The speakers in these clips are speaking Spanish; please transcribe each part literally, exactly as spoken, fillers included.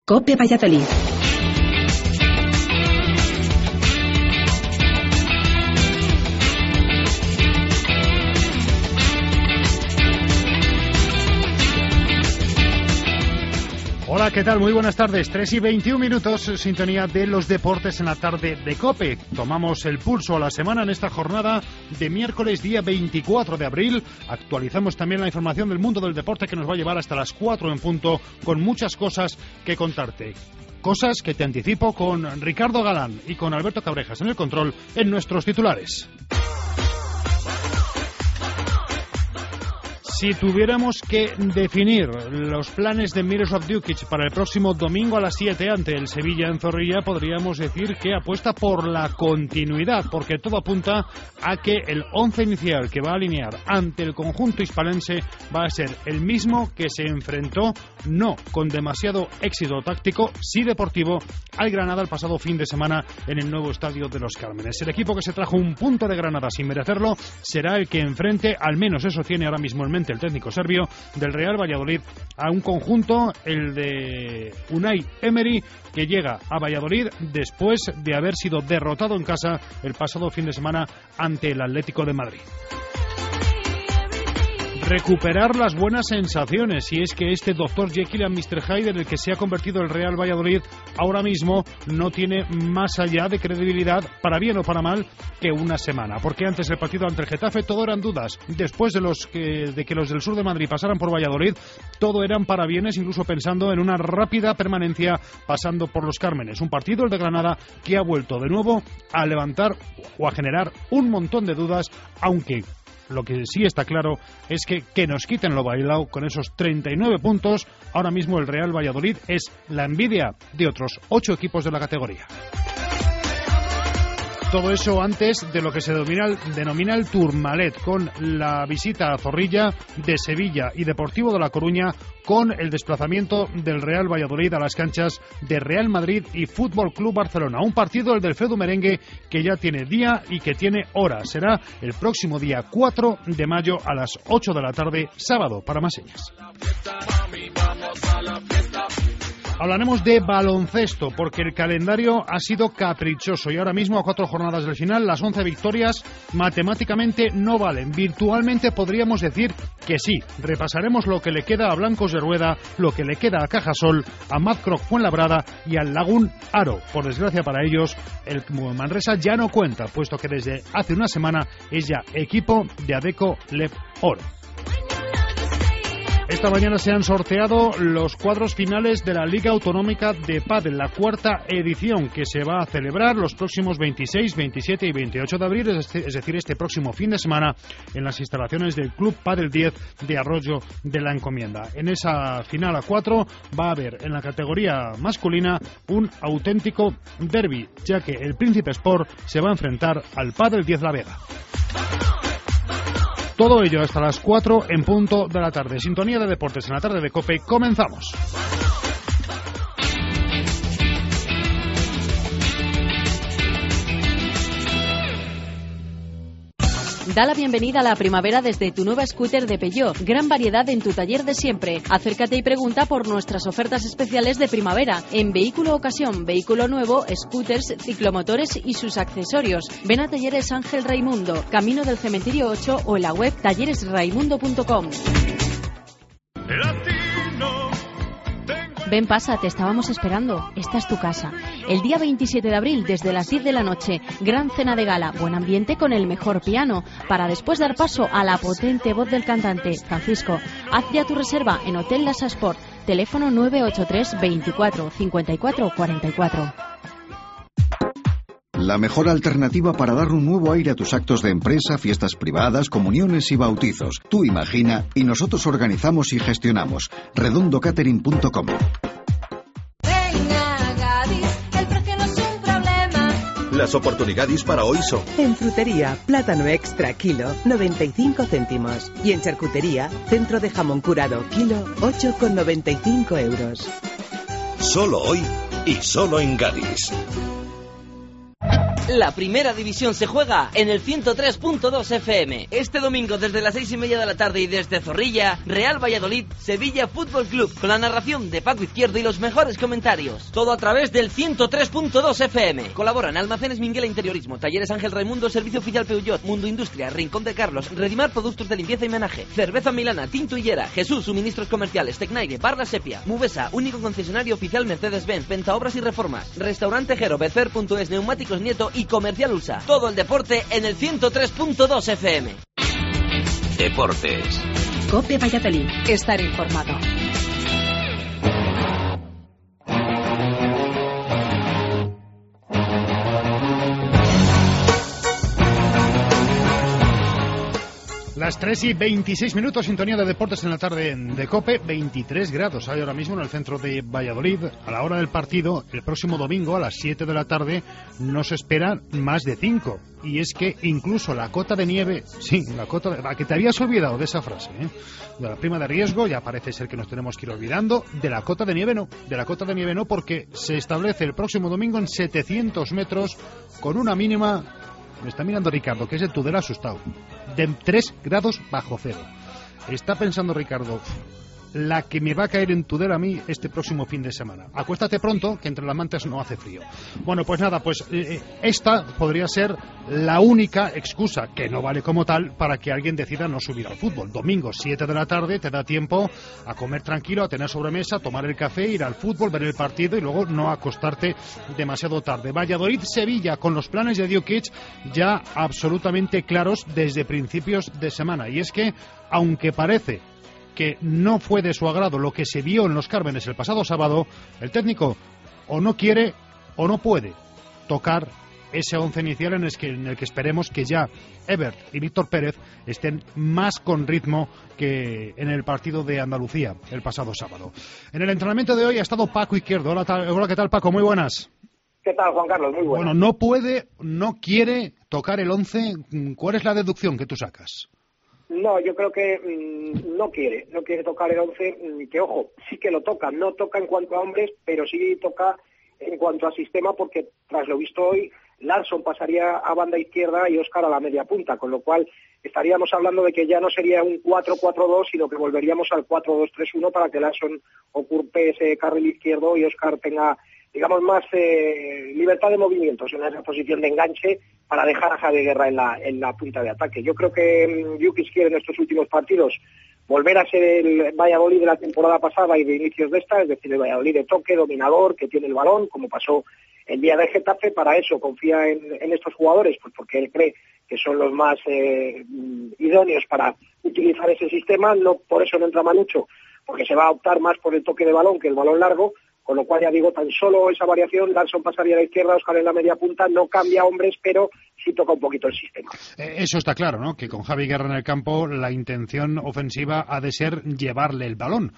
COPE Valladolid. Hola, ¿qué tal? Muy buenas tardes. tres y veintiún minutos, sintonía de los deportes en la tarde de COPE. Tomamos el pulso a la semana en esta jornada de miércoles, día veinticuatro de abril. Actualizamos también la información del mundo del deporte que nos va a llevar hasta las cuatro en punto, con muchas cosas que contarte. Cosas que te anticipo con Ricardo Galán y con Alberto Cabrejas en el control en nuestros titulares. Si tuviéramos que definir los planes de Miroslav Djukic para el próximo domingo a las siete ante el Sevilla en Zorrilla, podríamos decir que apuesta por la continuidad, porque todo apunta a que el once inicial que va a alinear ante el conjunto hispalense va a ser el mismo que se enfrentó, no con demasiado éxito táctico, sí deportivo, al Granada el pasado fin de semana en el nuevo estadio de los Cármenes. El equipo que se trajo un punto de Granada sin merecerlo será el que enfrente, al menos eso tiene ahora mismo en mente el técnico serbio del Real Valladolid, a un conjunto, el de Unai Emery, que llega a Valladolid después de haber sido derrotado en casa el pasado fin de semana ante el Atlético de Madrid. Recuperar las buenas sensaciones, y es que este doctor Jekyll and mister Hyde en el que se ha convertido el Real Valladolid ahora mismo no tiene más allá de credibilidad, para bien o para mal, que una semana, porque antes del partido ante el Getafe todo eran dudas, después de, los que, de que los del sur de Madrid pasaran por Valladolid todo eran parabienes, incluso pensando en una rápida permanencia pasando por los Cármenes. Un partido, el de Granada, que ha vuelto de nuevo a levantar o a generar un montón de dudas, aunque lo que sí está claro es que que nos quiten lo bailado con esos treinta y nueve puntos. Ahora mismo el Real Valladolid es la envidia de otros ocho equipos de la categoría. Todo eso antes de lo que se denomina, denomina el Tourmalet, con la visita a Zorrilla de Sevilla y Deportivo de La Coruña, con el desplazamiento del Real Valladolid a las canchas de Real Madrid y Fútbol Club Barcelona. Un partido, el del Fedu Merengue, que ya tiene día y que tiene hora. Será el próximo día cuatro de mayo a las ocho de la tarde, sábado, para más señas. Hablaremos de baloncesto, porque el calendario ha sido caprichoso y ahora mismo, a cuatro jornadas del final, las once victorias matemáticamente no valen. Virtualmente podríamos decir que sí. Repasaremos lo que le queda a Blancos de Rueda, lo que le queda a Cajasol, a Madcroc Fuenlabrada y al Lagún Aro. Por desgracia para ellos, el Manresa ya no cuenta, puesto que desde hace una semana es ya equipo de Adecco Leb Oro. Esta mañana se han sorteado los cuadros finales de la Liga Autonómica de Pádel, la cuarta edición, que se va a celebrar los próximos veintiséis, veintisiete y veintiocho de abril, es decir, este próximo fin de semana, en las instalaciones del Club Pádel diez de Arroyo de la Encomienda. En esa final a cuatro va a haber en la categoría masculina un auténtico derbi, ya que el Príncipe Sport se va a enfrentar al Pádel diez La Vega. Todo ello hasta las cuatro en punto de la tarde. Sintonía de deportes en la tarde de COPE. Comenzamos. Da la bienvenida a la primavera desde tu nueva scooter de Peugeot. Gran variedad en tu taller de siempre. Acércate y pregunta por nuestras ofertas especiales de primavera. En vehículo ocasión, vehículo nuevo, scooters, ciclomotores y sus accesorios. Ven a Talleres Ángel Raimundo, Camino del Cementerio ocho, o en la web talleres raimundo punto com. Ven, pasa, te estábamos esperando. Esta es tu casa. El día veintisiete de abril, desde las diez de la noche, gran cena de gala, buen ambiente con el mejor piano, para después dar paso a la potente voz del cantante, Francisco. Haz ya tu reserva en Hotel Lasa Sport, teléfono nueve ocho tres, veinticuatro, cincuenta y cuatro, cuarenta y cuatro. La mejor alternativa para dar un nuevo aire a tus actos de empresa, fiestas privadas, comuniones y bautizos. Tú imagina y nosotros organizamos y gestionamos. redondo catering punto com. Las oportunidades para hoy son: en frutería, plátano extra kilo, noventa y cinco céntimos. Y en charcutería, centro de jamón curado kilo, ocho con noventa y cinco euros. Solo hoy y solo en Gadis. La primera división se juega en el ciento tres punto dos F M. Este domingo desde las seis y media de la tarde y desde Zorrilla, Real Valladolid, Sevilla Fútbol Club, con la narración de Paco Izquierdo y los mejores comentarios. Todo a través del ciento tres punto dos F M. Colaboran Almacenes Minguela Interiorismo, Talleres Ángel Raimundo, Servicio Oficial Peugeot, Mundo Industria, Rincón de Carlos, Redimar Productos de Limpieza y Menaje, Cerveza Milana, Tinto Hillera, Jesús Suministros Comerciales, Tecnaire, Barra Sepia, Muvesa, único concesionario oficial Mercedes-Benz, Venta Obras y Reformas, Restaurante Jero, Becer punto es, Neumáticos Nieto y Comercial U S A. Todo el deporte en el ciento tres punto dos F M. Deportes. COPE Valladolid. Estar informado. Las tres y veintiséis minutos, sintonía de deportes en la tarde de COPE, veintitrés grados hay ahora mismo en el centro de Valladolid. A la hora del partido, el próximo domingo a las siete de la tarde, no se esperan más de cinco. Y es que incluso la cota de nieve, sí, la cota de... que te habías olvidado de esa frase, ¿eh? De la prima de riesgo, ya parece ser que nos tenemos que ir olvidando. De la cota de nieve no, de la cota de nieve no, porque se establece el próximo domingo en setecientos metros con una mínima... Me está mirando Ricardo, que es el Tudela asustado, de tres grados bajo cero. Está pensando Ricardo, la que me va a caer en Tudela a mí este próximo fin de semana. Acuéstate pronto, que entre las mantas no hace frío. Bueno, pues nada, pues eh, esta podría ser la única excusa, que no vale como tal, para que alguien decida no subir al fútbol. Domingo, siete de la tarde, te da tiempo a comer tranquilo, a tener sobremesa, tomar el café, ir al fútbol, ver el partido y luego no acostarte demasiado tarde. Valladolid-Sevilla, con los planes de Djukic ya absolutamente claros desde principios de semana. Y es que, aunque parece que no fue de su agrado lo que se vio en los Cármenes el pasado sábado, el técnico o no quiere o no puede tocar ese once inicial en el que, en el que esperemos que ya Ebert y Víctor Pérez estén más con ritmo que en el partido de Andalucía el pasado sábado. En el entrenamiento de hoy ha estado Paco Izquierdo. Hola, tal, hola ¿qué tal, Paco? Muy buenas. ¿Qué tal, Juan Carlos? Muy buenas. Bueno, no puede, no quiere tocar el once. ¿Cuál es la deducción que tú sacas? No, yo creo que mmm, no quiere, no quiere tocar el once, mmm, que ojo, sí que lo toca, no toca en cuanto a hombres, pero sí toca en cuanto a sistema, porque tras lo visto hoy, Larsson pasaría a banda izquierda y Óscar a la media punta, con lo cual estaríamos hablando de que ya no sería un cuatro cuatro dos, sino que volveríamos al cuatro dos tres uno para que Larsson ocupe ese carril izquierdo y Óscar tenga, digamos, más eh, libertad de movimientos en esa posición de enganche para dejar a Javi Guerra en la, en la punta de ataque. Yo creo que um, Djukic quiere en estos últimos partidos volver a ser el Valladolid de la temporada pasada y de inicios de esta, es decir, el Valladolid de toque, dominador, que tiene el balón, como pasó el día de Getafe. Para eso confía en, en estos jugadores, pues porque él cree que son los más eh, idóneos para utilizar ese sistema. No, por eso no entra Manucho, porque se va a optar más por el toque de balón que el balón largo. Con lo cual, ya digo, tan solo esa variación, Larsson pasaría a la izquierda, Óscar en la media punta, no cambia hombres, pero sí toca un poquito el sistema. Eh, eso está claro, ¿no? Que con Javi Guerra en el campo la intención ofensiva ha de ser llevarle el balón,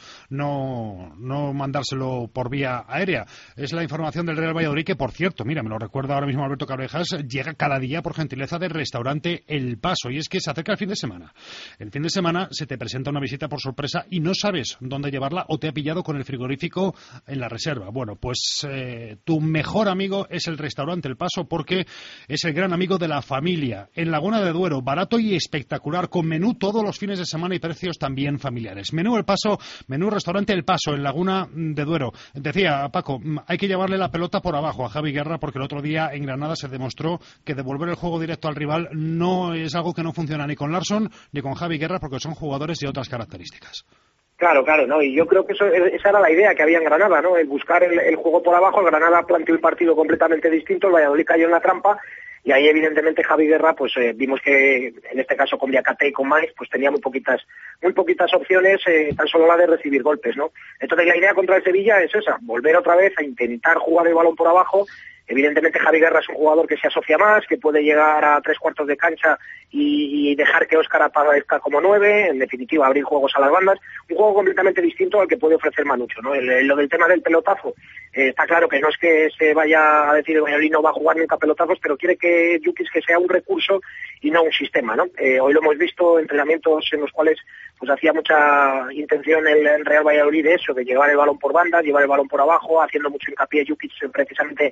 no, no mandárselo por vía aérea. Es la información del Real Valladolid que, por cierto, mira, me lo recuerda ahora mismo Alberto Cabrejas, llega cada día por gentileza del restaurante El Paso, y es que se acerca el fin de semana. El fin de semana se te presenta una visita por sorpresa y no sabes dónde llevarla o te ha pillado con el frigorífico en la reserva. Bueno, pues eh, tu mejor amigo es el restaurante El Paso, porque es el gran amigo de la familia. En Laguna de Duero, barato y espectacular, con menú todos los fines de semana y precios también familiares. Menú El Paso, menú restaurante El Paso en Laguna de Duero. Decía Paco, hay que llevarle la pelota por abajo a Javi Guerra, porque el otro día en Granada se demostró que devolver el juego directo al rival no es algo que no funciona ni con Larsson ni con Javi Guerra, porque son jugadores de otras características. Claro, claro, ¿no? Y yo creo que eso, esa era la idea que había en Granada, ¿no? El buscar el, el juego por abajo. El Granada planteó el partido completamente distinto, el Valladolid cayó en la trampa, y ahí evidentemente Javi Guerra, pues eh, vimos que en este caso con Diakate y con Maiz, pues tenía muy poquitas muy poquitas opciones, eh, tan solo la de recibir golpes, ¿no? Entonces la idea contra el Sevilla es esa, volver otra vez a intentar jugar el balón por abajo. Evidentemente Javi Guerra es un jugador que se asocia más, que puede llegar a tres cuartos de cancha y, y dejar que Óscar aparezca como nueve, en definitiva abrir juegos a las bandas, un juego completamente distinto al que puede ofrecer Manucho, ¿no? El, el, lo del tema del pelotazo, eh, está claro que no es que se vaya a decir el Valladolid no va a jugar nunca pelotazos, pero quiere que Djukic que sea un recurso y no un sistema, ¿no? Eh, hoy lo hemos visto, entrenamientos en los cuales pues hacía mucha intención el, el Real Valladolid de eso, de llevar el balón por banda, llevar el balón por abajo, haciendo mucho hincapié Djukic precisamente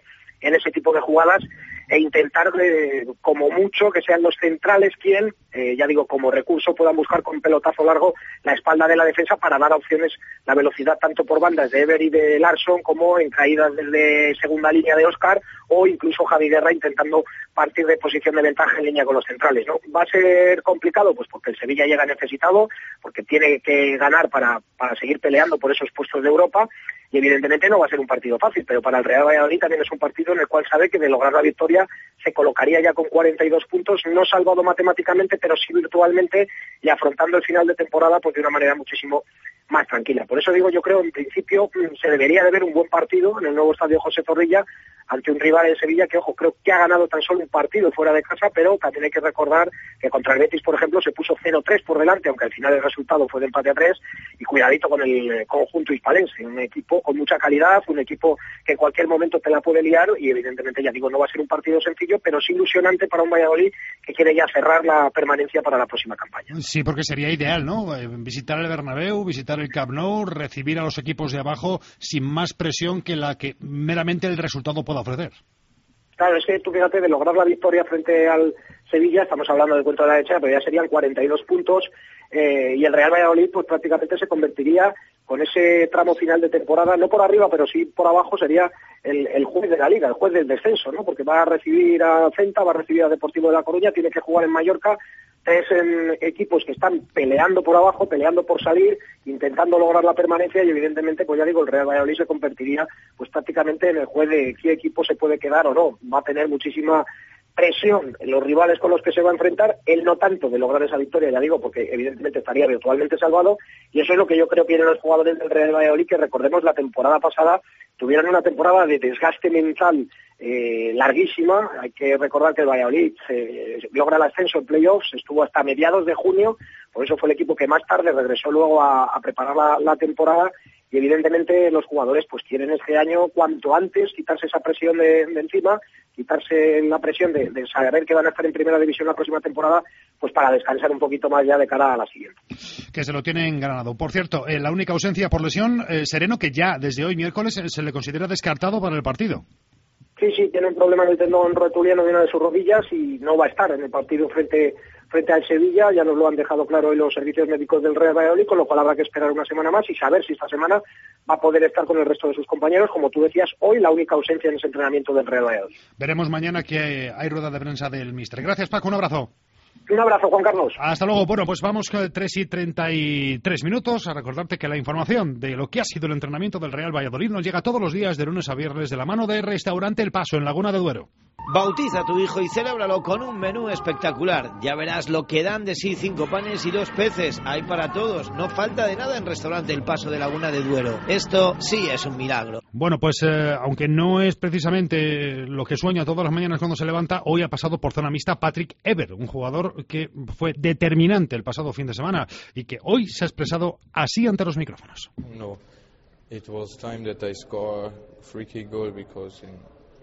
en ese tipo de jugadas e intentar, eh, como mucho, que sean los centrales quien, eh, ya digo, como recurso puedan buscar con pelotazo largo la espalda de la defensa para dar opciones, la velocidad tanto por bandas de Ever y de Larsson como en caídas desde segunda línea de Óscar o incluso Javi Guerra intentando partir de posición de ventaja en línea con los centrales, ¿no? ¿Va a ser complicado? Pues porque el Sevilla llega necesitado, porque tiene que ganar para, para seguir peleando por esos puestos de Europa y evidentemente no va a ser un partido fácil, pero para el Real Valladolid también es un partido en el cual sabe que de lograr la victoria se colocaría ya con cuarenta y dos puntos, no salvado matemáticamente, pero sí virtualmente y afrontando el final de temporada pues de una manera muchísimo más tranquila. Por eso digo, yo creo, en principio se debería de ver un buen partido en el nuevo estadio José Zorrilla ante un rival en Sevilla que, ojo, creo que ha ganado tan solo un partido fuera de casa, pero también hay que recordar que contra el Betis, por ejemplo, se puso cero tres por delante, aunque al final el resultado fue de empate a tres, y cuidadito con el conjunto hispalense, un equipo con mucha calidad, un equipo que en cualquier momento te la puede liar, y evidentemente, ya digo, no va a ser un partido sencillo, pero sí ilusionante para un Valladolid que quiere ya cerrar la permanencia para la próxima campaña. Sí, porque sería ideal, ¿no? Visitar el Bernabéu, visitar el Camp Nou, recibir a los equipos de abajo sin más presión que la que meramente el resultado pueda ofrecer. Claro, es que tú fíjate, de lograr la victoria frente al Sevilla, estamos hablando del cuento de la derecha, pero ya serían cuarenta y dos puntos, eh, y el Real Valladolid pues prácticamente se convertiría con ese tramo final de temporada, no por arriba, pero sí por abajo, sería el, el juez de la Liga, el juez del descenso, ¿no? Porque va a recibir a Celta, va a recibir a Deportivo de La Coruña, tiene que jugar en Mallorca, tres en equipos que están peleando por abajo, peleando por salir, intentando lograr la permanencia y evidentemente, pues ya digo, el Real Valladolid se convertiría pues prácticamente en el juez de qué equipo se puede quedar o no. Va a tener muchísima presión en los rivales con los que se va a enfrentar, él no tanto de lograr esa victoria, ya digo, porque evidentemente estaría virtualmente salvado, y eso es lo que yo creo que tienen los jugadores del Real Valladolid, que recordemos la temporada pasada tuvieron una temporada de desgaste mental eh, larguísima. Hay que recordar que el Valladolid eh, logra el ascenso en playoffs, estuvo hasta mediados de junio, por eso fue el equipo que más tarde regresó luego a, a preparar la, la temporada, y evidentemente los jugadores pues quieren este año cuanto antes quitarse esa presión de, de encima, quitarse la presión de, de saber que van a estar en primera división la próxima temporada, pues para descansar un poquito más ya de cara a la siguiente. Que se lo tienen ganado. Por cierto, eh, la única ausencia por lesión, eh, Sereno, que ya desde hoy miércoles eh, se le considera descartado para el partido. Sí, sí, tiene un problema en el tendón rotuliano de una de sus rodillas y no va a estar en el partido frente frente al Sevilla. Ya nos lo han dejado claro hoy los servicios médicos del Real Valladolid, con lo cual habrá que esperar una semana más y saber si esta semana va a poder estar con el resto de sus compañeros. Como tú decías, hoy la única ausencia en ese entrenamiento del Real Valladolid. Veremos mañana que hay rueda de prensa del míster. Gracias, Paco, un abrazo. Un abrazo, Juan Carlos. Hasta luego. Bueno, pues vamos con tres y treinta y tres minutos a recordarte que la información de lo que ha sido el entrenamiento del Real Valladolid nos llega todos los días de lunes a viernes de la mano de Restaurante El Paso en Laguna de Duero. Bautiza a tu hijo y celébralo con un menú espectacular. Ya verás lo que dan de sí cinco panes y dos peces. Hay para todos. No falta de nada en Restaurante El Paso de Laguna de Duero. Esto sí es un milagro. Bueno, pues eh, aunque no es precisamente lo que sueña todas las mañanas cuando se levanta, hoy ha pasado por zona mixta Patrick Ever, un jugador que fue determinante el pasado fin de semana y que hoy se ha expresado así ante los micrófonos. No, it was time that I score a free kick goal because in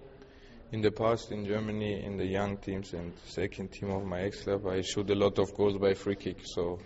In the past, in Germany, in the young teams and second team of my ex-club, I shoot a lot of goals by free kick. So,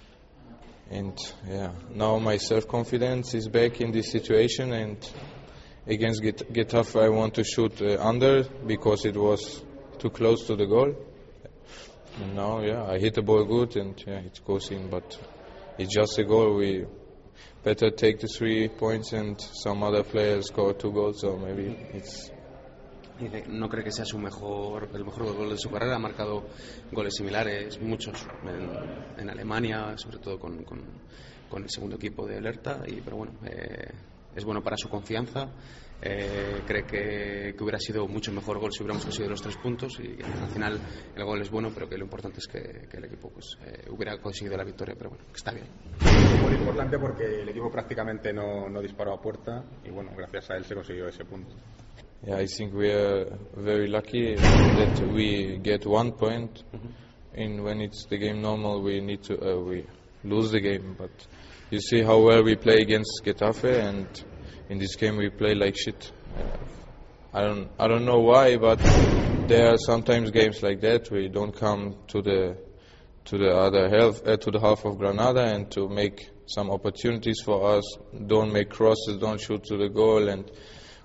and yeah, now my self-confidence is back in this situation. And against Get- Getafe, I want to shoot uh, under because it was too close to the goal. And now, yeah, I hit the ball good and yeah, it goes in. But it's just a goal. We better take the three points and some other players score two goals. So maybe it's. Dice, no cree que sea su mejor, el mejor gol de su carrera, ha marcado goles similares, muchos, en, en Alemania, sobre todo con, con, con el segundo equipo de Alerta, y, pero bueno, eh, es bueno para su confianza, eh, cree que, que hubiera sido mucho mejor gol si hubiéramos conseguido los tres puntos, y al final el gol es bueno, pero que lo importante es que, que el equipo pues, eh, hubiera conseguido la victoria, pero bueno, que está bien. Muy importante porque el equipo prácticamente no, no disparó a puerta, y bueno, gracias a él se consiguió ese punto. Yeah, I think we are very lucky that we get one point. Mm-hmm. And when it's the game normal, we need to uh, we lose the game. But you see how well we play against Getafe, and in this game we play like shit. Uh, I don't I don't know why, but there are sometimes games like that we don't come to the to the other half uh, to the half of Granada and to make some opportunities for us. Don't make crosses, don't shoot to the goal, and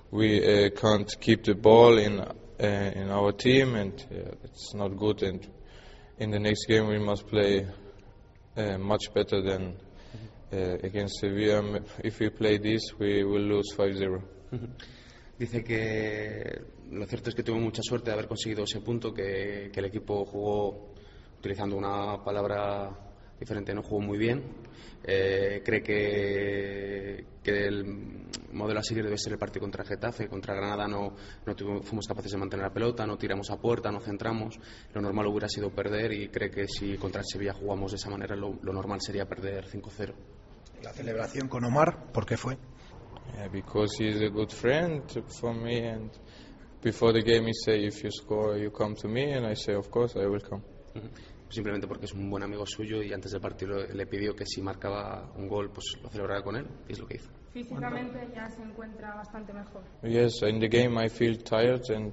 we uh, can't keep the ball in uh, in our team, and yeah, it's not good. And in the next game we must play uh, much better than uh, against Sevilla. If we play this, we will lose five zero. Dice que lo cierto es que tuvo mucha suerte de haber conseguido ese punto, que, que el equipo jugó, utilizando una palabra diferente, no jugó muy bien. Eh, cree que, que el modelo a seguir debe ser el partido contra Getafe. Contra Granada no, no tuvimos, fuimos capaces de mantener la pelota, no tiramos a puerta, no centramos. Lo normal hubiera sido perder, y cree que si contra el Sevilla jugamos de esa manera, lo, lo normal sería perder cinco cero. La celebración con Omar, ¿por qué fue? Yeah, because he's a good friend for me, and before the game he say, if you score you come to me, and I say of course I will come. Uh-huh. Simplemente porque es un buen amigo suyo, y antes del partido le pidió que si marcaba un gol pues lo celebrara con él, y es lo que hizo. Físicamente ya se encuentra bastante mejor. Yes, in the game I feel tired, and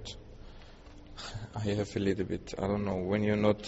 I have a little bit, I don't know, when you're not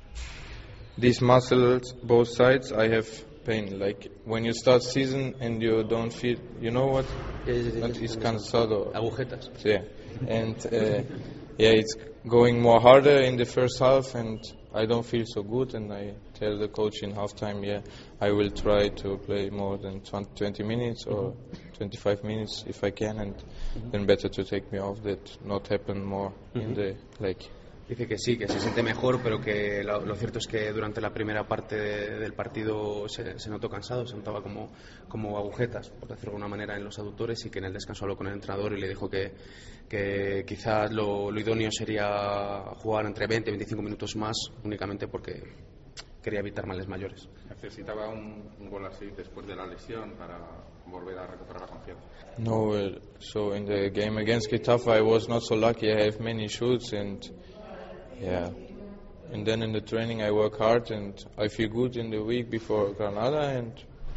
these muscles both sides, I have pain, like when you start season and you don't feel, you know what? That is cansado. Agujetas. Yeah, and uh, yeah, it's going more harder in the first half, and I don't feel so good. And I tell the coach in halftime, yeah, I will try to play more than twenty minutes or twenty-five minutes if I can, and mm-hmm. then better to take me off, that not happen more mm-hmm. in the like. Dice que sí, que se siente mejor, pero que lo, lo cierto es que durante la primera parte de, del partido se, se notó cansado, se notaba como, como agujetas, por decirlo de alguna manera, en los aductores, y que en el descanso habló con el entrenador y le dijo que, que quizás lo, lo idóneo sería jugar entre veinte y veinticinco minutos más, únicamente porque quería evitar males mayores. ¿Necesitaba un, un gol así después de la lesión para volver a recuperar la confianza? No, well, so in the game against Getafe I was not so lucky. I have many shoots, and yeah, and then in the training I work hard, and I feel good in the week before Granada, and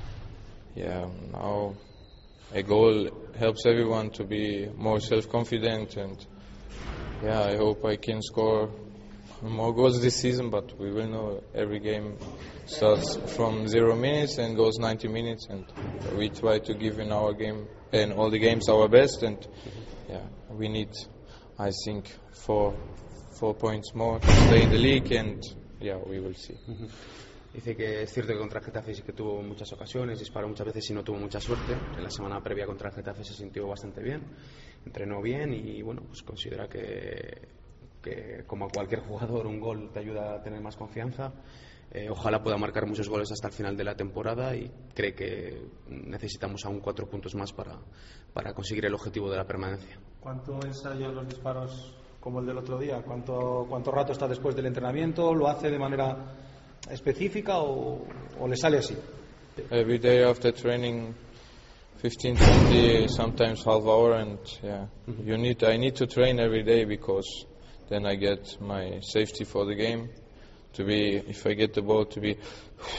yeah, now a goal helps everyone to be more self-confident, and yeah, I hope I can score more goals this season, but we will know. Every game starts from zero minutes and goes ninety minutes, and we try to give in our game and all the games our best, and yeah, we need, I think, four four points more to stay in the league, and yeah, we will see. Uh-huh. Dice que es cierto que contra el Getafe sí que tuvo muchas ocasiones, disparó muchas veces y no tuvo mucha suerte. En la semana previa contra el Getafe se sintió bastante bien, entrenó bien, y bueno, pues considera que, que como a cualquier jugador un gol te ayuda a tener más confianza. Eh, ojalá pueda marcar muchos goles hasta el final de la temporada, y cree que necesitamos aún cuatro puntos más para, para conseguir el objetivo de la permanencia. ¿Cuánto ensaya los disparos como el del otro día? ¿Cuánto, cuánto rato está después del entrenamiento? ¿Lo hace de manera específica o, o le sale así? Every day after training, fifteen, twenty, sometimes half hour, and yeah, mm-hmm. you need. I need to train every day, because then I get my safety for the game. To be, if I get the ball, to be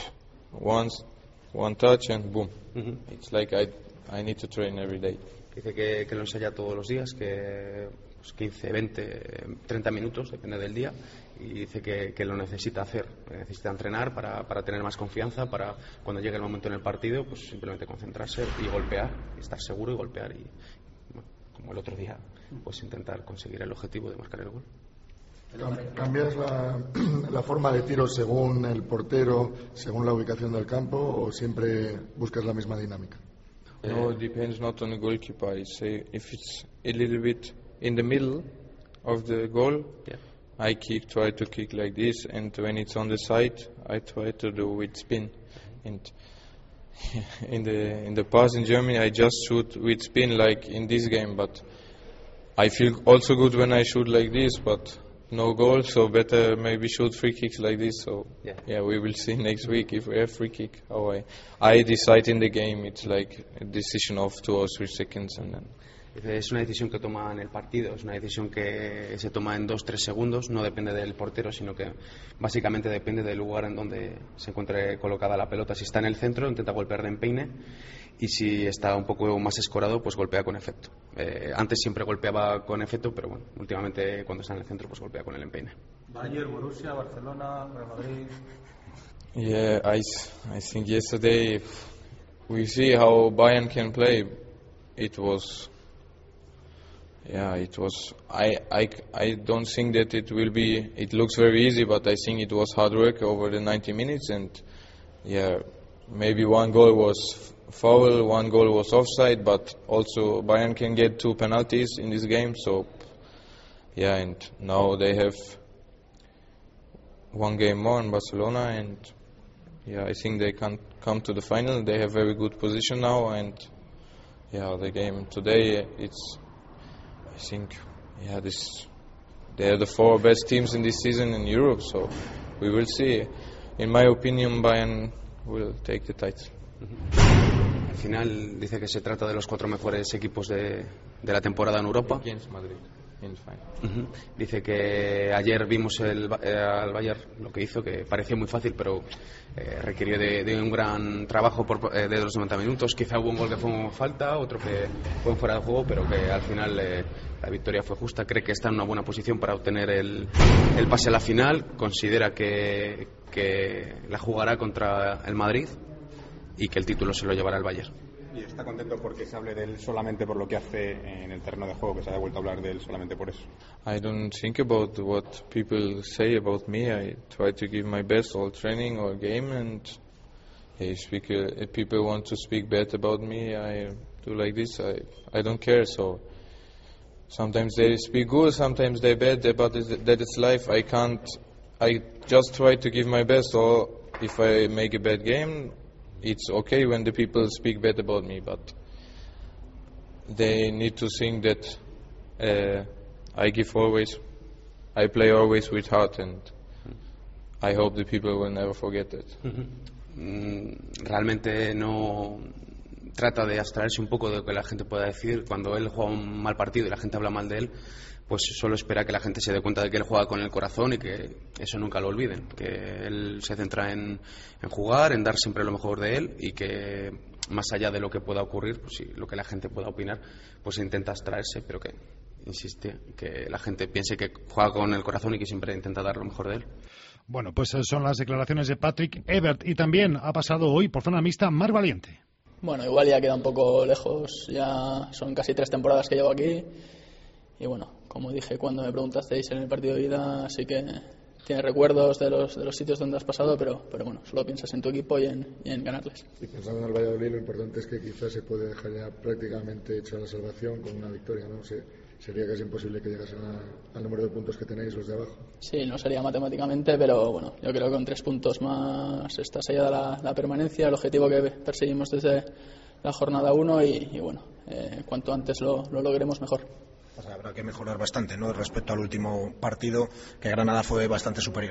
once, one touch and boom. Mm-hmm. It's like I, I need to train every day. Dice que, que lo ensaya todos los días, que pues quince, veinte, treinta minutos, depende del día, y dice que, que lo necesita hacer, necesita entrenar para, para tener más confianza, para cuando llegue el momento en el partido, pues simplemente concentrarse y golpear, y estar seguro y golpear, y bueno, como el otro día, pues intentar conseguir el objetivo de marcar el gol. ¿Cambias la, la forma de tiro según el portero, según la ubicación del campo, o siempre buscas la misma dinámica? No, it depends not on the goalkeeper. I say if it's a little bit in the middle of the goal, yeah. I kick, try to kick like this, and when it's on the side, I try to do with spin. And in the in the past in Germany, I just shoot with spin like in this game, but I feel also good when I shoot like this, but no goal, so better maybe shoot free kicks like this. So yeah, yeah we will see next week if we have free kick. How I I decide in the game. It's like a decision of two or three seconds, and then. Es una decisión que toma en el partido, es una decisión que se toma en dos, tres segundos, no depende del portero, sino que básicamente depende del lugar en donde se encuentre colocada la pelota. Si está en el centro, intenta golpear de empeine, y si está un poco más escorado, pues golpea con efecto. Eh, antes siempre golpeaba con efecto, pero bueno, últimamente cuando está en el centro, pues golpea con el empeine. Bayern, Borussia, Barcelona, Real Madrid. Yeah, I, I think yesterday we see how Bayern can play. It was Yeah, it was. I, I, I don't think that it will be. It looks very easy, but I think it was hard work over the ninety minutes, and yeah, maybe one goal was foul, one goal was offside, but also Bayern can get two penalties in this game. So yeah, and now they have one game more in Barcelona, and yeah, I think they can come to the final. They have very good position now, and yeah, the game today, it's. I think, yeah, this they are the four best teams in this season in Europe, so we will see. In my opinion, Bayern will take the title. Al final dice que se trata de los cuatro mejores equipos de, de la temporada en Europa. Against Madrid. Uh-huh. Dice que ayer vimos el, eh, al Bayern lo que hizo, que parecía muy fácil, pero eh, requirió de, de un gran trabajo por, eh, de los noventa minutos. Quizá hubo un gol que fue en falta, otro que fue fuera de juego, pero que al final eh, la victoria fue justa. Cree que está en una buena posición para obtener el, el pase a la final. Considera que, que la jugará contra el Madrid y que el título se lo llevará el Bayern. Y está contento porque se hable de él solamente por lo que hace en el terreno de juego, que se haya vuelto a hablar de él solamente por eso. I don't think about what people say about me. I try to give my best all training or game, and if, speak, uh, if people want to speak bad about me, I do like this. I I don't care. So sometimes they speak good, sometimes they bad, but that is life. I can't. I just try to give my best. Or if I make a bad game, it's okay when the people speak bad about me, but they need to think that uh, I give always, I play always with heart, and I hope the people will never forget that. Realmente no trata de abstraerse un poco de lo que la gente pueda decir. Cuando él juega un mal partido y la gente habla mal de él, pues solo espera que la gente se dé cuenta de que él juega con el corazón y que eso nunca lo olviden, que él se centra en, en jugar, en dar siempre lo mejor de él, y que más allá de lo que pueda ocurrir, pues sí, lo que la gente pueda opinar, pues intenta abstraerse, pero que insiste, que la gente piense que juega con el corazón y que siempre intenta dar lo mejor de él. Bueno, pues son las declaraciones de Patrick Ebert, y también ha pasado hoy por zona mixta Marc Valiente. Bueno, igual ya queda un poco lejos, ya son casi tres temporadas que llevo aquí. Y bueno, como dije cuando me preguntasteis en el partido de ida, sí que tienes recuerdos de los de los sitios donde has pasado, pero pero bueno, solo piensas en tu equipo y en, y en ganarles. Y pensando en el Valladolid, lo importante es que quizás se puede dejar ya prácticamente hecha la salvación con una victoria, ¿no? Se, sería casi imposible que llegasen a, al número de puntos que tenéis los de abajo. Sí, no sería matemáticamente, pero bueno, yo creo que con tres puntos más está sellada la, la permanencia, el objetivo que perseguimos desde la jornada uno, y, y bueno, eh, cuanto antes lo, lo logremos mejor. O sea, habrá que mejorar bastante, ¿no?, respecto al último partido, que Granada fue bastante superior.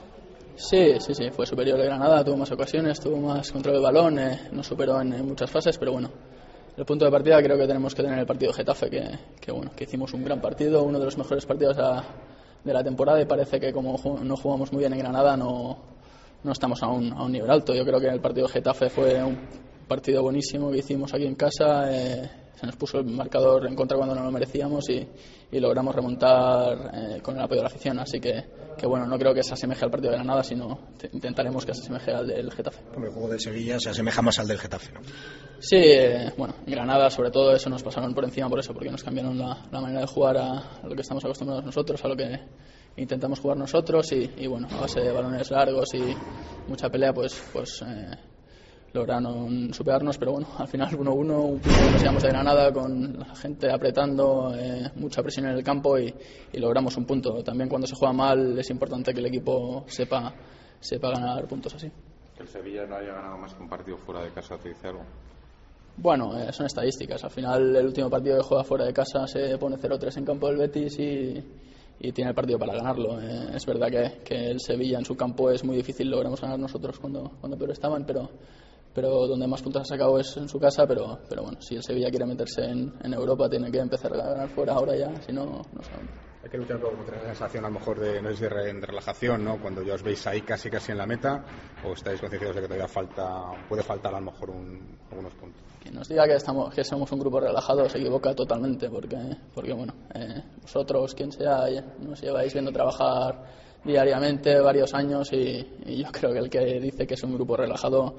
Sí, sí, sí, fue superior a Granada, tuvo más ocasiones, tuvo más control del balón, eh, nos superó en, en muchas fases, pero bueno, el punto de partida creo que tenemos que tener el partido de Getafe, que, que bueno, que hicimos un gran partido, uno de los mejores partidos a, de la temporada, y parece que como no jugamos muy bien en Granada, no, no estamos a un, a un nivel alto. Yo creo que el partido de Getafe fue un partido buenísimo que hicimos aquí en casa. Eh, se nos puso el marcador en contra cuando no lo merecíamos, y, y logramos remontar eh, con el apoyo de la afición, así que, que bueno, no creo que se asemeje al partido de Granada, sino intentaremos que se asemeje al del Getafe. Como el juego de Sevilla se asemeja más al del Getafe, ¿no? Sí, eh, bueno, en Granada sobre todo eso nos pasaron por encima por eso, porque nos cambiaron la, la manera de jugar a, a lo que estamos acostumbrados nosotros, a lo que intentamos jugar nosotros, y, y bueno, a base de balones largos y mucha pelea, pues pues eh, lograron superarnos, pero bueno, al final uno uno, un punto que nos llevamos de Granada con la gente apretando, eh, mucha presión en el campo, y, y logramos un punto. También cuando se juega mal es importante que el equipo sepa sepa ganar puntos así. Que el Sevilla no haya ganado más que un partido fuera de casa, ¿te dice algo? Bueno, eh, son estadísticas. Al final el último partido que juega fuera de casa se pone cero tres en campo del Betis y, y tiene el partido para ganarlo. Eh, es verdad que, que el Sevilla en su campo es muy difícil, logramos ganar nosotros cuando, cuando peor estaban, pero pero donde más puntos ha sacado es en su casa, pero pero bueno, si el Sevilla quiere meterse en, en Europa tiene que empezar a ganar fuera ahora ya, si no, no saben. Hay que luchar por tener la sensación, a lo mejor, de no es de, re, de relajación, ¿no?, cuando ya os veis ahí casi casi en la meta, o estáis concienciados de que todavía falta, puede faltar a lo mejor un, algunos puntos. Quien nos diga que estamos que somos un grupo relajado se equivoca totalmente, porque porque bueno, eh, vosotros, quien sea, nos lleváis viendo trabajar diariamente varios años, y, y yo creo que el que dice que es un grupo relajado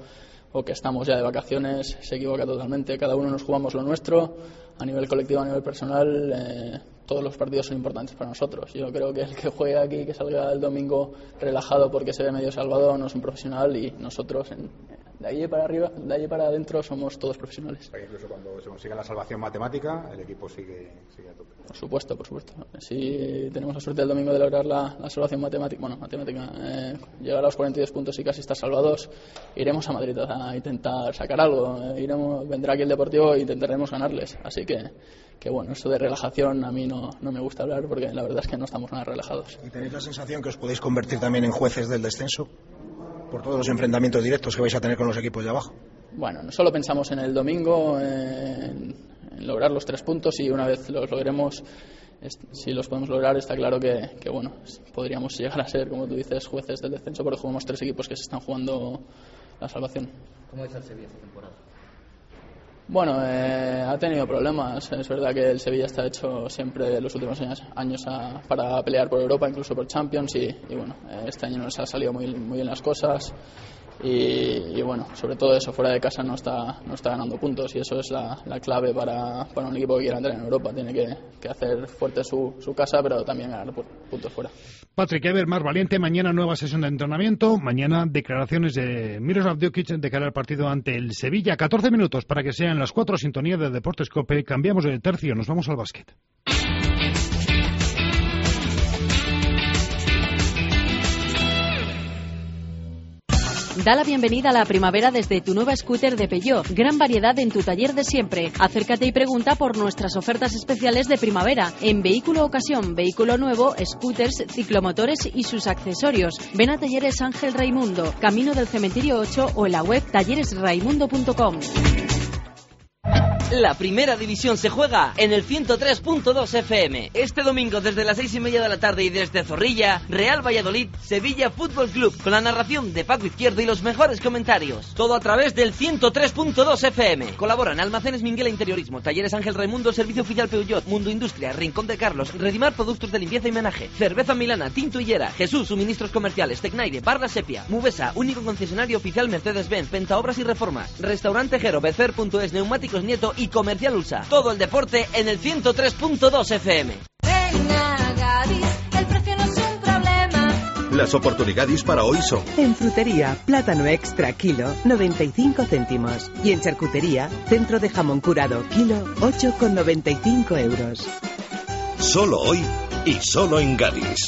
o que estamos ya de vacaciones, se equivoca totalmente. Cada uno nos jugamos lo nuestro, a nivel colectivo, a nivel personal. Eh, todos los partidos son importantes para nosotros. Yo creo que el que juegue aquí, que salga el domingo relajado porque se ve medio salvado, no es un profesional, y nosotros en, de allí para arriba, de allí para adentro, somos todos profesionales. Incluso cuando se consiga la salvación matemática, el equipo sigue, sigue a tope. Por supuesto, por supuesto. Si tenemos la suerte el domingo de lograr la, la salvación matemática, bueno, matemática, eh, llegar a los cuarenta y dos puntos y casi estar salvados, iremos a Madrid a intentar sacar algo. Eh, iremos, vendrá aquí el Deportivo e intentaremos ganarles. Así que, que bueno, eso de relajación a mí no, no me gusta hablar, porque la verdad es que no estamos nada relajados. ¿Y tenéis la sensación que os podéis convertir también en jueces del descenso por todos los enfrentamientos directos que vais a tener con los equipos de abajo? Bueno, no solo pensamos en el domingo, en, en lograr los tres puntos, y una vez los logremos, si los podemos lograr, está claro que, que bueno, podríamos llegar a ser, como tú dices, jueces del descenso, porque jugamos tres equipos que se están jugando la salvación. ¿Cómo es el Sevilla esta temporada? Bueno, eh, ha tenido problemas. Es verdad que el Sevilla está hecho siempre los últimos años, años a, para pelear por Europa, incluso por Champions, y, y bueno, este año nos ha salido muy, muy bien las cosas. Y, y bueno, sobre todo eso, fuera de casa no está no está ganando puntos, y eso es la, la clave para, para un equipo que quiera entrar en Europa. Tiene que, que hacer fuerte su, su casa, pero también ganar puntos fuera. Patrick Ever, más valiente. Mañana nueva sesión de entrenamiento. Mañana declaraciones de Miroslav Djukic de cara al partido ante el Sevilla. catorce minutos para que sean las cuatro, sintonía de Deportes COPE. Cambiamos de tercio, nos vamos al básquet. Da la bienvenida a la primavera desde tu nueva scooter de Peugeot. Gran variedad en tu taller de siempre. Acércate y pregunta por nuestras ofertas especiales de primavera en vehículo ocasión, vehículo nuevo, scooters, ciclomotores y sus accesorios. Ven a Talleres Ángel Raimundo, Camino del Cementerio ocho, o en la web talleres raimundo punto com. La primera división se juega en el ciento tres punto dos F M. Este domingo desde las seis y media de la tarde y desde Zorrilla, Real Valladolid, Sevilla Fútbol Club, con la narración de Paco Izquierdo y los mejores comentarios. Todo a través del ciento tres punto dos F M. Colaboran Almacenes Minguela Interiorismo, Talleres Ángel Raimundo, Servicio Oficial Peugeot, Mundo Industria, Rincón de Carlos, Redimar Productos de Limpieza y Menaje, Cerveza Milana, Tinto Hillera, Jesús Suministros Comerciales, Tecnaire, Parla Sepia, Mubesa, único concesionario oficial Mercedes-Benz, Pentaobras y Reformas, Restaurante Jero, Becer punto es, Neumáticos Nieto y Comercial Ulsa. Todo el deporte en el ciento tres punto dos F M. Venga, Gadis, el precio no es un problema. Las oportunidades para hoy son: en frutería, plátano extra kilo, noventa y cinco céntimos. Y en charcutería, centro de jamón curado kilo, ocho con noventa y cinco euros. Solo hoy y solo en Gadis.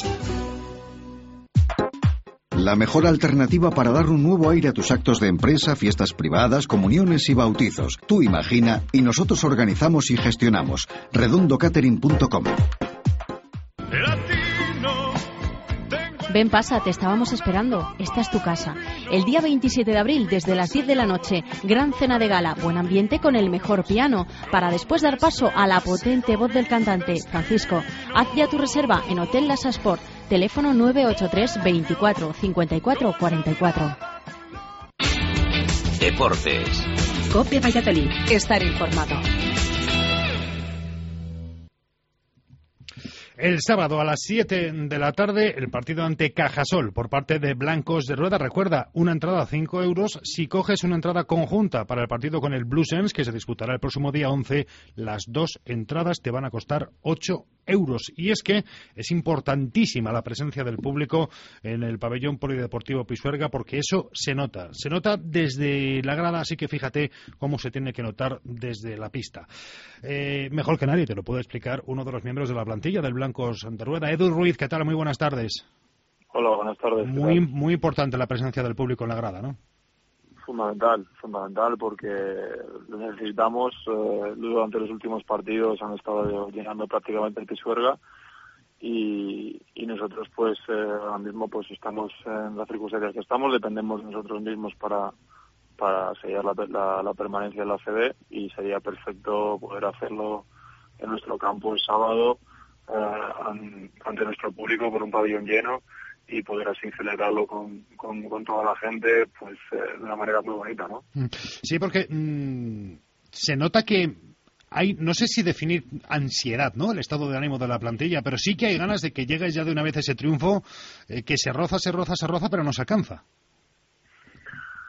La mejor alternativa para dar un nuevo aire a tus actos de empresa, fiestas privadas, comuniones y bautizos. Tú imagina y nosotros organizamos y gestionamos. redondo catering punto com. Ven, pasa, te estábamos esperando. Esta es tu casa. El día veintisiete de abril, desde las diez de la noche, gran cena de gala, buen ambiente con el mejor piano, para después dar paso a la potente voz del cantante, Francisco. Haz ya tu reserva en Hotel Las Sport. Teléfono nueve ocho tres, veinticuatro, cincuenta y cuatro, cuarenta y cuatro. Deportes. COPE Valladolid. Estar informado. El sábado a las siete de la tarde, el partido ante Cajasol por parte de Blancos de Rueda. Recuerda, una entrada a cinco euros. Si coges una entrada conjunta para el partido con el Bluesens, que se disputará el próximo día once, las dos entradas te van a costar ocho euros. Y es que es importantísima la presencia del público en el pabellón polideportivo Pisuerga, porque eso se nota. Se nota desde la grada, así que fíjate cómo se tiene que notar desde la pista. Eh, mejor que nadie te lo puede explicar uno de los miembros de la plantilla del Blancos de Rueda. Edu Ruiz, ¿qué tal? Muy buenas tardes. Hola, buenas tardes. Muy, muy importante la presencia del público en la grada, ¿no? Fundamental, fundamental porque lo necesitamos. Eh, durante los últimos partidos han estado llenando prácticamente el Pisuerga y, y nosotros pues eh, ahora mismo pues estamos en las circunstancias que estamos, dependemos de nosotros mismos para para sellar la, la, la permanencia en la C B, y sería perfecto poder hacerlo en nuestro campo el sábado eh, ante nuestro público por un pabellón lleno y poder así celebrarlo con, con, con toda la gente pues eh, de una manera muy bonita, ¿no? Sí, porque mmm, se nota que hay, no sé si definir ansiedad, ¿no?, el estado de ánimo de la plantilla, pero sí que hay ganas de que llegue ya de una vez ese triunfo, eh, que se roza, se roza, se roza, pero no se alcanza.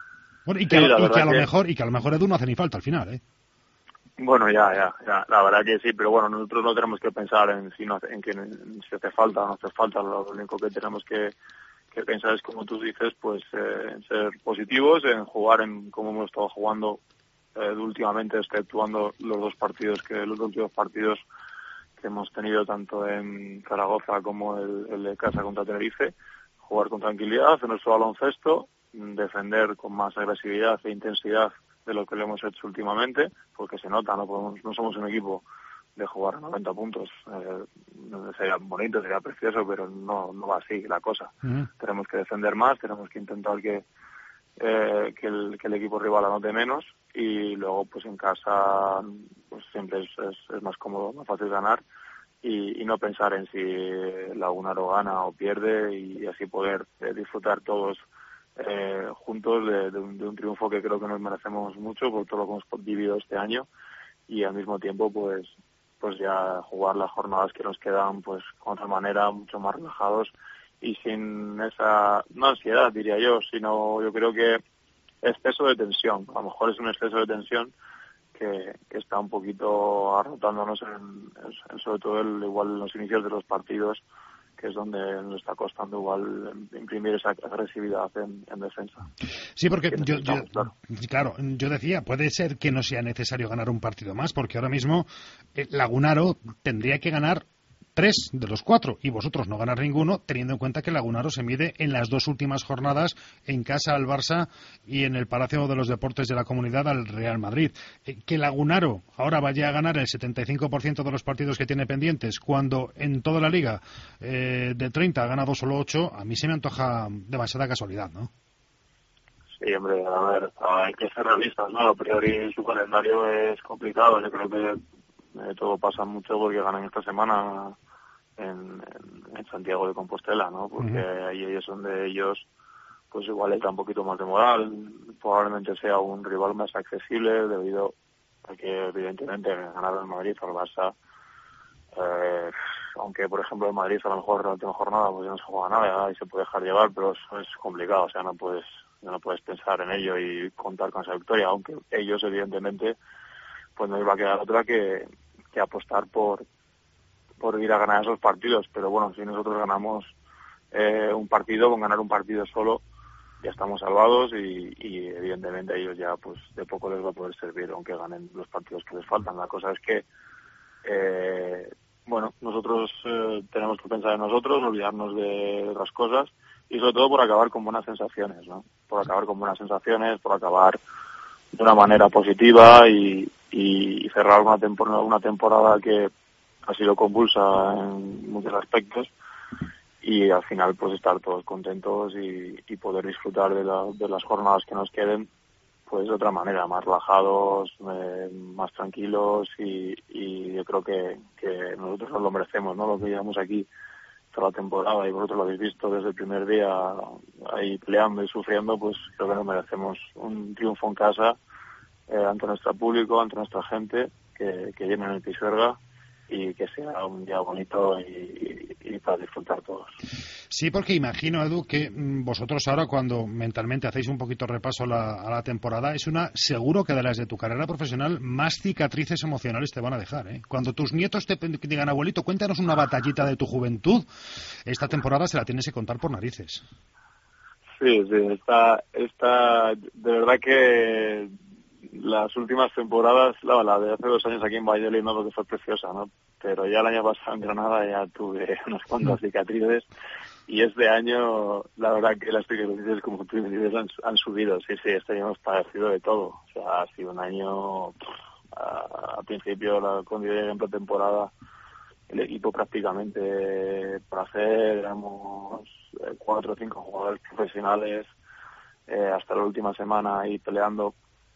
Bueno, y que, sí, a, y que a lo que... mejor y que a lo mejor Edu no hace ni falta al final, ¿eh? Bueno, ya, ya, ya, la verdad que sí, pero bueno, nosotros no tenemos que pensar en si no hace, en que si hace falta o no hace falta, lo único que tenemos que, que pensar es, como tú dices, pues eh, en ser positivos, en jugar en como hemos estado jugando eh, últimamente, exceptuando los dos partidos que los últimos partidos que hemos tenido tanto en Zaragoza como el, el de casa contra Tenerife, jugar con tranquilidad en nuestro baloncesto, defender con más agresividad e intensidad de lo que lo hemos hecho últimamente, porque se nota, no podemos, no somos un equipo de jugar a noventa puntos. Eh, sería bonito, sería precioso, pero no, no va así la cosa. Uh-huh. Tenemos que defender más, tenemos que intentar que eh, que, el, que el equipo rival anote menos, y luego pues en casa pues siempre es, es, es más cómodo, más fácil ganar, y, y no pensar en si Lagunaro gana o pierde, y así poder eh, disfrutar todos Eh, juntos de, de, un, de un triunfo que creo que nos merecemos mucho por todo lo que hemos vivido este año, y al mismo tiempo pues pues ya jugar las jornadas que nos quedan pues con otra manera, mucho más relajados y sin esa, no ansiedad diría yo, sino yo creo que exceso de tensión. A lo mejor es un exceso de tensión que, que está un poquito arrotándonos en, en sobre todo el, igual en los inicios de los partidos, que es donde nos está costando igual imprimir esa agresividad en, en defensa. Sí, porque yo, yo, claro. claro, yo decía, puede ser que no sea necesario ganar un partido más, porque ahora mismo eh, Lagunaro tendría que ganar tres de los cuatro, y vosotros no ganar ninguno, teniendo en cuenta que Lagunaro se mide en las dos últimas jornadas en casa al Barça y en el Palacio de los Deportes de la Comunidad al Real Madrid. Eh, que Lagunaro ahora vaya a ganar el setenta y cinco por ciento de los partidos que tiene pendientes, cuando en toda la liga eh, de treinta ha ganado solo ocho, a mí se me antoja demasiada casualidad, ¿no? Sí, hombre, a ver, hay que ser realistas, ¿no? A priori su calendario es complicado, yo creo que eh, todo pasa mucho porque ganan esta semana En, en Santiago de Compostela, ¿no? Porque uh-huh. ahí es donde ellos pues igual les da un poquito más de moral, probablemente sea un rival más accesible debido a que evidentemente ganar el Madrid o el Barça, eh, aunque por ejemplo el Madrid a lo mejor en la última jornada pues ya no se juega nada y se puede dejar llevar, pero eso es complicado, o sea, no puedes no puedes pensar en ello y contar con esa victoria, aunque ellos evidentemente pues no iba a quedar otra que, que apostar por por ir a ganar esos partidos, pero bueno, si nosotros ganamos eh, un partido, con ganar un partido solo ya estamos salvados, y, y evidentemente a ellos ya pues de poco les va a poder servir aunque ganen los partidos que les faltan. La cosa es que eh, bueno, nosotros eh, tenemos que pensar en nosotros, olvidarnos de otras cosas, y sobre todo por acabar con buenas sensaciones, ¿no? Por acabar con buenas sensaciones, por acabar de una manera positiva y, y cerrar una temporada, una temporada que ha sido convulsa en muchos aspectos, y al final pues estar todos contentos y, y poder disfrutar de, la, de las jornadas que nos queden pues de otra manera, más relajados, eh, más tranquilos, y, y yo creo que, que nosotros nos lo merecemos, ¿no? Lo que llevamos aquí toda la temporada, y vosotros lo habéis visto desde el primer día ahí peleando y sufriendo, pues creo que nos merecemos un triunfo en casa eh, ante nuestro público, ante nuestra gente, que, que llenen el Pisuerga, y que sea un día bonito y, y, y para disfrutar todos. Sí, porque imagino, Edu, que vosotros ahora, cuando mentalmente hacéis un poquito repaso a la, a la temporada, es una, seguro que de las de tu carrera profesional, más cicatrices emocionales te van a dejar, ¿eh? Cuando tus nietos te digan, abuelito, cuéntanos una batallita de tu juventud, esta temporada se la tienes que contar por narices. Sí, sí, está, está de verdad que las últimas temporadas, la, la de hace dos años aquí en Valladolid, no, porque fue preciosa, ¿no? Pero ya el año pasado en Granada ya tuve unas cuantas cicatrices, y este año, la verdad que las cicatrices, como tú me dices, han, han subido. Sí, sí, este año hemos padecido de todo. O sea, ha sido un año, al principio, la, cuando yo llegué en pretemporada, el equipo prácticamente para hacer, éramos eh, cuatro o cinco jugadores profesionales, eh, hasta la última semana ahí peleando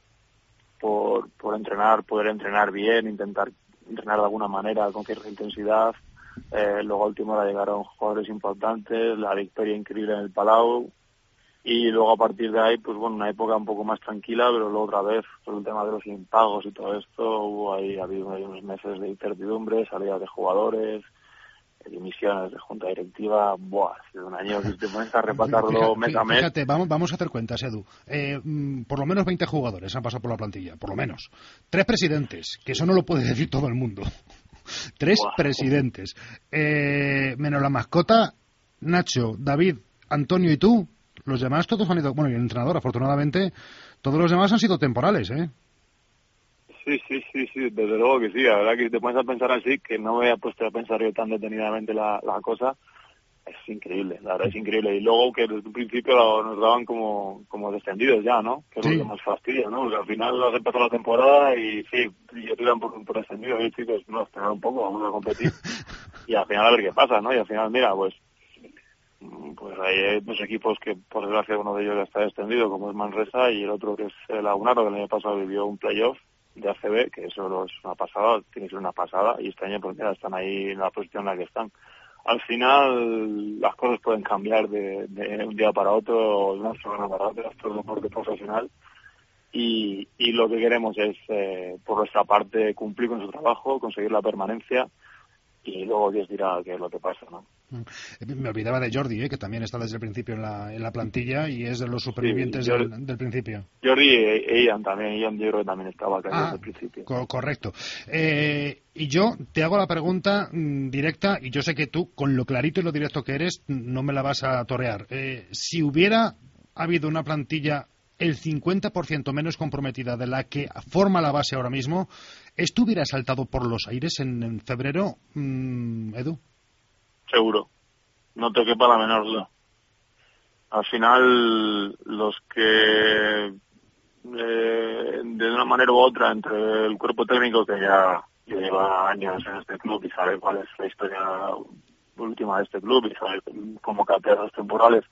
por, por entrenar, poder entrenar bien, intentar entrenar de alguna manera con cierta intensidad. Eh, luego a última hora llegaron jugadores importantes, la victoria increíble en el Palau, y luego a partir de ahí, pues bueno, una época un poco más tranquila, pero luego otra vez, por el tema de los impagos y todo esto, hubo ahí, ha habido unos meses de incertidumbre, salida de jugadores, dimisiones de junta directiva, buah, ha sido un año que te pones a repasarlo mes a mes. Fíjate, vamos, vamos a hacer cuentas, Edu. Eh, por lo menos veinte jugadores han pasado por la plantilla, por lo menos. Tres presidentes, que eso no lo puede decir todo el mundo. Tres buah. presidentes. Eh, menos la mascota, Nacho, David, Antonio y tú, los demás todos han ido, bueno, y el entrenador, afortunadamente, todos los demás han sido temporales, ¿eh? Sí, sí, sí, sí, desde luego que sí. La verdad que si te pones a pensar así, que no me había puesto a pensar yo tan detenidamente la, la cosa, es increíble, la verdad es increíble. Y luego que desde un principio nos daban como, como descendidos ya, ¿no? Que es sí. lo que más fastidia, ¿no? Porque al final has empezado la temporada y sí, yo te dan por, por descendido, y chicos, no, esperar un poco, vamos a competir. Y al final a ver qué pasa, ¿no? Y al final, mira, pues pues hay dos equipos que por desgracia uno de ellos ya está descendido, como es Manresa, y el otro que es el Lagunaro, que el año pasado vivió un playoff de A C B, que eso es una pasada, tiene que ser una pasada, y este año pues mira, están ahí en la posición en la que están. Al final las cosas pueden cambiar de, de un día para otro, de una semana para otra, esto es un deporte profesional, y, y lo que queremos es, eh, por nuestra parte, cumplir con nuestro trabajo, conseguir la permanencia, y luego Dios dirá qué es lo que pasa, ¿no? Me olvidaba de Jordi, ¿eh? Que también está desde el principio en la, en la plantilla y es de los supervivientes sí, Jordi, del, del principio. Jordi e Ian también, Ian yo creo que también estaba acá ah, desde el principio. Co- correcto. Eh, y yo te hago la pregunta mmm, directa, y yo sé que tú, con lo clarito y lo directo que eres, no me la vas a torear. Eh, si hubiera habido una plantilla el cincuenta por ciento menos comprometida de la que forma la base ahora mismo, ¿esto hubiera saltado por los aires en, en febrero, mmm, Edu? Seguro, no te quepa la menor duda. Al final, los que eh, de una manera u otra, entre el cuerpo técnico que ya que lleva años en este club y sabe cuál es la historia última de este club y sabe cómo capear los temporales,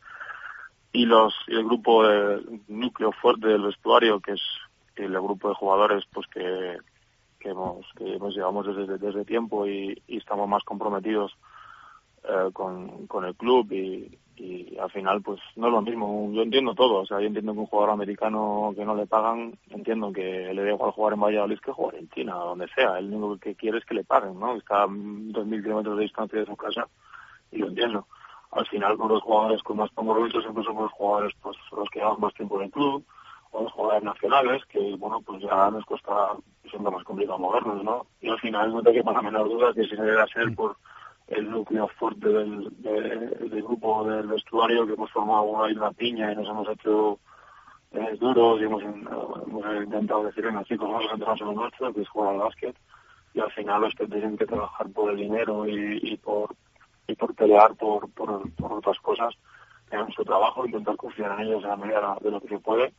y los y el grupo de núcleo fuerte del vestuario, que es el grupo de jugadores pues que que hemos que nos llevamos desde desde tiempo y, y estamos más comprometidos eh, con con el club, y, y al final pues no es lo mismo. Yo entiendo todo, o sea, yo entiendo que un jugador americano que no le pagan, entiendo que le da igual jugar en Valladolid que jugar en China, donde sea, el único que quiere es que le paguen, ¿no? Está a dos mil kilómetros de distancia de su casa, y lo entiendo. Al final, con los jugadores con más compromiso siempre somos los jugadores pues los que llevan más tiempo en el club, o los jugadores nacionales, que bueno, pues ya nos cuesta siempre más complicado movernos, ¿no? Y al final no te quepa la menor duda que si se debe ser por el núcleo fuerte del, de, del grupo del vestuario, que hemos formado ahí una piña y nos hemos hecho eh, duros y hemos, hemos intentado decir, venga chicos, vamos a centrarnos en lo nuestro, que es jugar al básquet, y al final los que tienen que trabajar por el dinero y, y por y por pelear por, por, por otras cosas, tengan su trabajo, intentar confiar en ellos en la medida de lo que se puede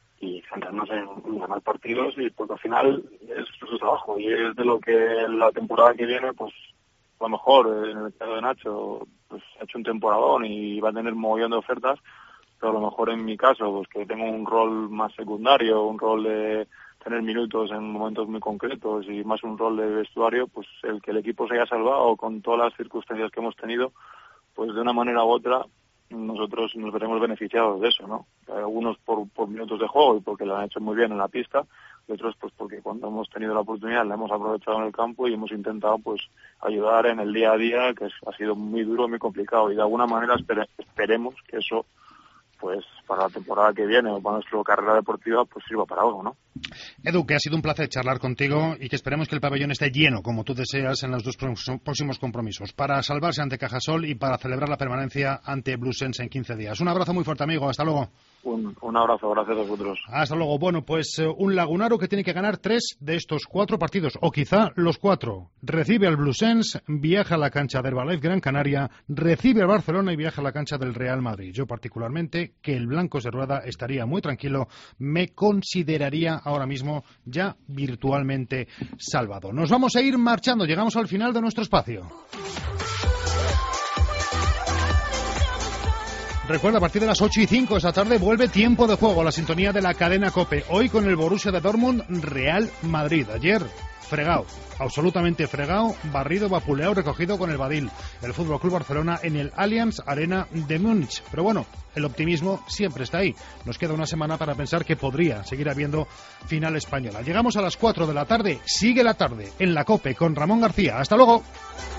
y centrarnos en, en ganar partidos, y porque al final es su trabajo y es de lo que la temporada que viene, pues a lo mejor en el caso de Nacho pues ha hecho un temporadón y va a tener un mogollón de ofertas, pero a lo mejor en mi caso, pues que tengo un rol más secundario, un rol de tener minutos en momentos muy concretos y más un rol de vestuario, pues el que el equipo se haya salvado con todas las circunstancias que hemos tenido, pues de una manera u otra nosotros nos veremos beneficiados de eso, ¿no? Algunos por, por minutos de juego y porque lo han hecho muy bien en la pista, y otros pues porque cuando hemos tenido la oportunidad la hemos aprovechado en el campo y hemos intentado pues ayudar en el día a día, que es, ha sido muy duro, muy complicado, y de alguna manera espere, esperemos que eso pues para la temporada que viene o para nuestra carrera deportiva pues sirva para algo, ¿no? Edu, que ha sido un placer charlar contigo y que esperemos que el pabellón esté lleno, como tú deseas, en los dos próximos compromisos, para salvarse ante Cajasol y para celebrar la permanencia ante Bluesense en quince días. Un abrazo muy fuerte, amigo. Hasta luego. Un, un abrazo, gracias a vosotros. Hasta luego. Bueno, pues eh, un Lagunaro que tiene que ganar tres de estos cuatro partidos, o quizá los cuatro. Recibe al Bluesense, viaja a la cancha del Herbalife Gran Canaria, recibe al Barcelona y viaja a la cancha del Real Madrid. Yo particularmente, que el Blancos de Rueda estaría muy tranquilo, me consideraría ahora mismo ya virtualmente salvado. Nos vamos a ir marchando, llegamos al final de nuestro espacio. Recuerda, a partir de las ocho y cinco esta tarde vuelve Tiempo de Juego a la sintonía de la cadena COPE. Hoy con el Borussia de Dortmund, Real Madrid. Ayer, fregado, absolutamente fregado, barrido, vapuleado, recogido con el Badil. El Fútbol Club Barcelona en el Allianz Arena de Múnich. Pero bueno, el optimismo siempre está ahí. Nos queda una semana para pensar que podría seguir habiendo final española. Llegamos a las cuatro de la tarde. Sigue la tarde en la COPE con Ramón García. Hasta luego.